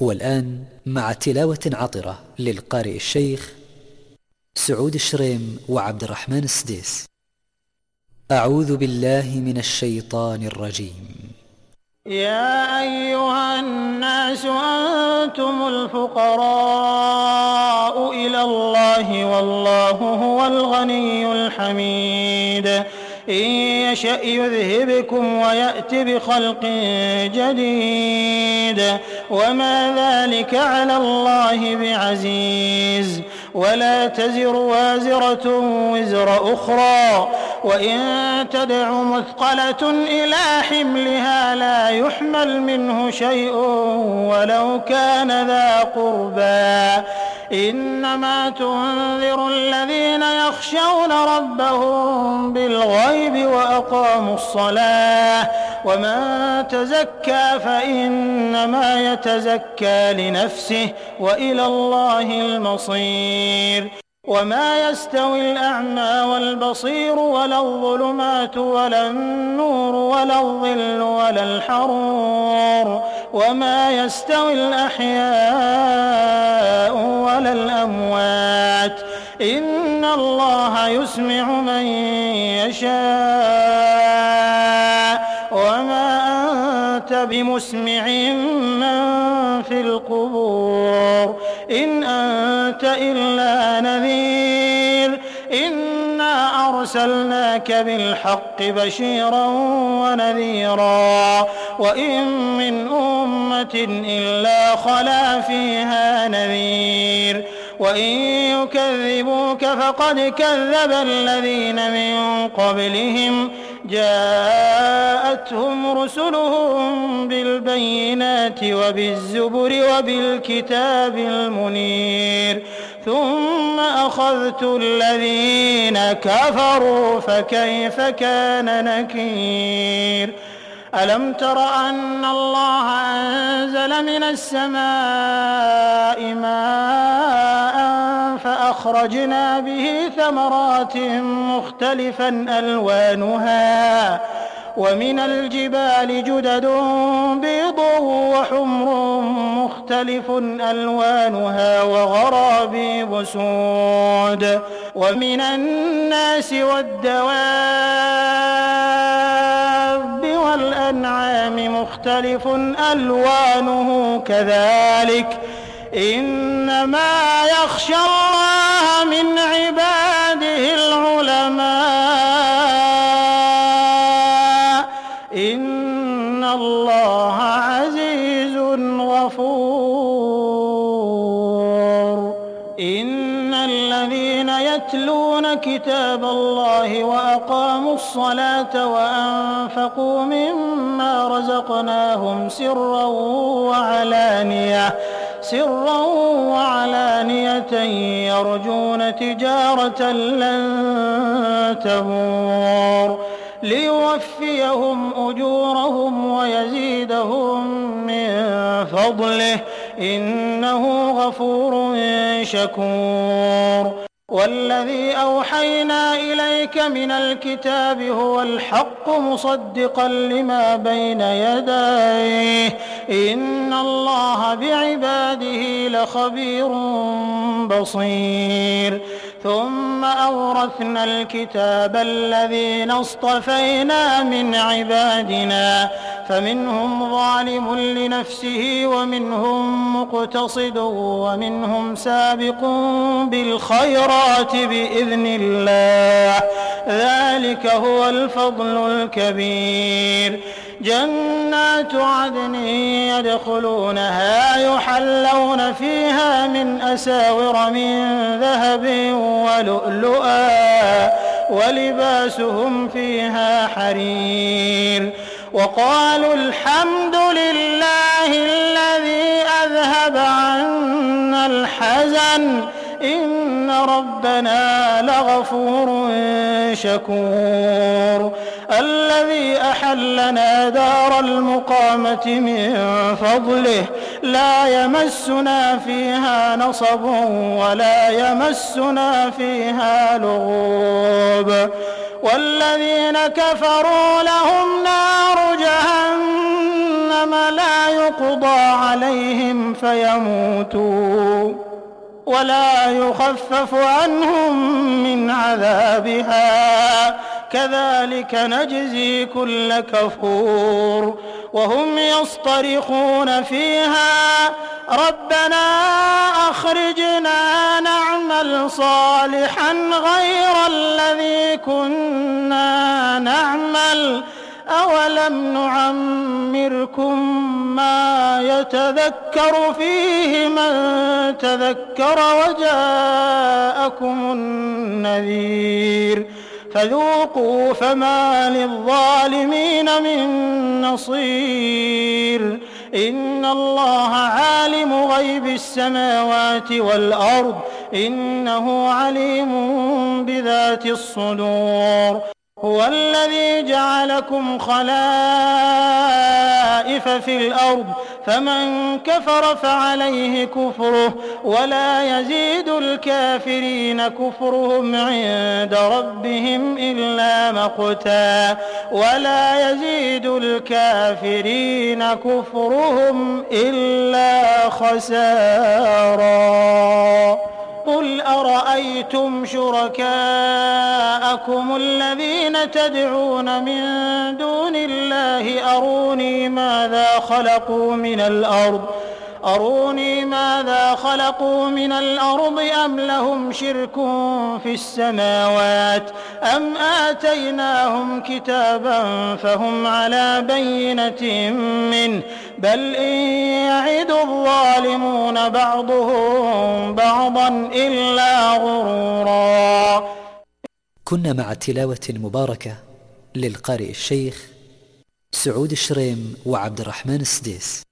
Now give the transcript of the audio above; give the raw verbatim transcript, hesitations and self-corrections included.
والآن مع تلاوة عطرة للقارئ الشيخ سعود الشريم وعبد الرحمن السديس. أعوذ بالله من الشيطان الرجيم. يا أيها الناس أنتم الفقراء إلى الله والله هو الغني الحميد. إن يشأ يذهبكم ويأت بخلق جديد وما ذلك على الله بعزيز. ولا تزر وازرة وزر أخرى وإن تدع مثقلة إلى حملها لا يحمل منه شيء ولو كان ذا قربى. إنما تنذر الذين يخشون ربهم بالغيب وأقاموا الصلاة ومن تزكى فإنما يتزكى لنفسه وإلى الله المصير. وما يستوي الأعمى والبصير ولا الظلمات ولا النور ولا الظل ولا الحرور وما يستوي الأحياء ولا الأموات إن الله يسمع من يشاء وما أنت بمسمع من في القبور إن أنت إلا نذير. إنا أرسلناك بالحق بشيرا ونذيرا وإن من أمة إلا خلا فيها نذير. وإن يكذبوك فقد كذب الذين من قبلهم جاءتهم رسلهم بالبينات وبالزبر وبالكتاب المنير ثم أخذت الذين كفروا فكيف كان نكير. ألم تر أن الله أنزل من السماء ماء فأخرجنا به ثمرات مختلفا ألوانها ومن الجبال جدد بيض وحمر مختلف ألوانها وغرابيب سود ومن الناس والدواب والأنعام مختلف ألوانه كذلك إنما يخشى الله من عباده العلماء إن الله عزيز غفور. إن الذين يتلون كتاب الله وأقاموا الصلاة وأنفقوا مما رزقناهم سرا وعلانية سرا وعلانية يرجون تجارة لن تبور ليوفيهم أجورهم ويزيدهم من فضله إنه غفور شكور. والذي أوحينا إليك من الكتاب هو الحق مصدقا لما بين يديه إن الله بعباده لخبير بصير. ثم أورثنا الكتاب الذين اصطفينا من عبادنا فمنهم ظالم لنفسه ومنهم مقتصد ومنهم سابق بالخيرات بإذن الله ذلك هو الفضل الكبير. جنات عدن يدخلونها يحلون فيها من أساور من ذهب ولؤلؤا ولباسهم فيها حرير. وقالوا الحمد لله الذي أذهب عنا الحزن إن ربنا لغفور شكور. الذي أحلنا دار المقامة من فضله لا يمسنا فيها نصب ولا يمسنا فيها لغوب. والذين كفروا لهم نار جهنم جهنم لا يقضى عليهم فيموتوا ولا يخفف عنهم من عذابها كذلك نجزي كل كفور وهم يصطرخون فيها ربنا أخرجنا نعمل صالحا غير الذي كنا نعمل أولم نعمركم ما يتذكر فيه من تذكر وجاءكم النذير فذوقوا فما للظالمين من نصير إن الله عالم غيب السماوات والأرض إنه عليم بذات الصدور هو الذي جعلكم خلائف في الأرض فمن كفر فعليه كفره ولا يزيد الكافرين كفرهم عند ربهم إلا مقتا ولا يزيد الكافرين كفرهم إلا خسارا قل أرأيتم شركاءكم الذين تدعون من دون الله أروني ماذا خلقوا من الأرض أروني ماذا خلقوا من الأرض أم لهم شرك في السماوات أم آتيناهم كتابا فهم على بينة منه بل إن يعد الظالمون بعضهم بعضا إلا غرورا. كنا مع تلاوة مباركة للقارئ الشيخ سعود الشريم وعبد الرحمن السديس.